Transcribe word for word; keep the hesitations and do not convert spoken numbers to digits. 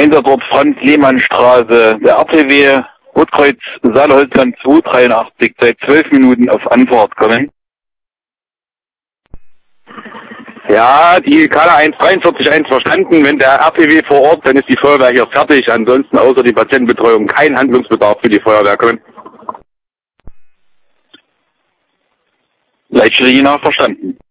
Einsatzort Franz-Lehmann-Straße. Der R T W Rotkreuz Saale-Holzland zwei dreiundachtzig seit zwölf Minuten auf Anfahrt kommen. Ja, die K eins dreiundvierzig eins verstanden. Wenn der R T W vor Ort, dann ist die Feuerwehr hier fertig. Ansonsten außer die Patientenbetreuung kein Handlungsbedarf für die Feuerwehr kommen. Leitstelle je nach verstanden.